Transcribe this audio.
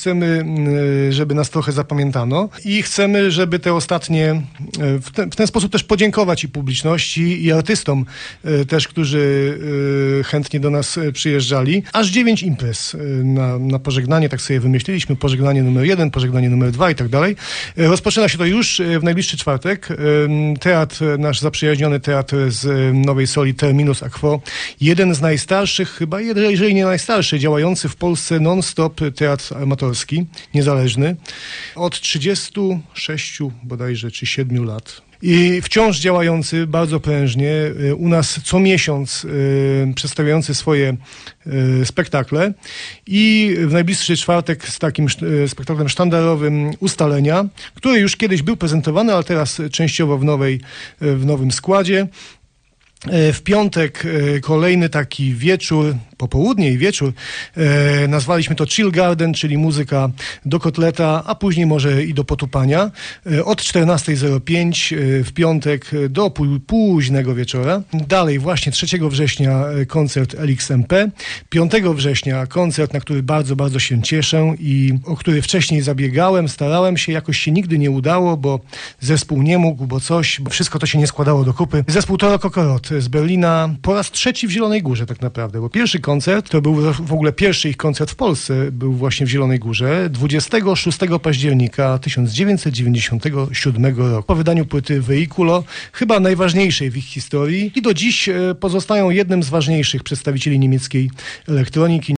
chcemy, żeby nas trochę zapamiętano i chcemy, żeby te ostatnie, w ten sposób też podziękować i publiczności, i artystom też, którzy chętnie do nas przyjeżdżali. Aż 9 imprez na pożegnanie, tak sobie wymyśliliśmy, pożegnanie numer 1, pożegnanie numer 2 i tak dalej. Rozpoczyna się to już w najbliższy czwartek. Teatr, nasz zaprzyjaźniony teatr z Nowej Soli, Terminus Aquo, jeden z najstarszych, chyba jeżeli nie najstarszy, działający w Polsce non-stop teatr amatorski, niezależny, od 36 bodajże, czy 7 lat. I wciąż działający bardzo prężnie, u nas co miesiąc przedstawiający swoje spektakle i w najbliższy czwartek z takim spektaklem sztandarowym Ustalenia, który już kiedyś był prezentowany, ale teraz częściowo w nowym składzie. W piątek kolejny taki wieczór, popołudnie i wieczór, nazwaliśmy to Chill Garden, czyli muzyka do kotleta, a później może i do potupania, od 14:05 w piątek do późnego wieczora. Dalej właśnie 3 września koncert LXMP, 5 września koncert, na który bardzo, bardzo się cieszę i o który wcześniej zabiegałem, starałem się, jakoś się nigdy nie udało, bo zespół nie mógł, bo wszystko to się nie składało do kupy. Zespół Toro Kokorot z Berlina po raz 3 w Zielonej Górze tak naprawdę, bo pierwszy koncert, to był w ogóle pierwszy ich koncert w Polsce, był właśnie w Zielonej Górze 26 października 1997 roku. Po wydaniu płyty Vehiculo, chyba najważniejszej w ich historii i do dziś pozostają jednym z ważniejszych przedstawicieli niemieckiej elektroniki.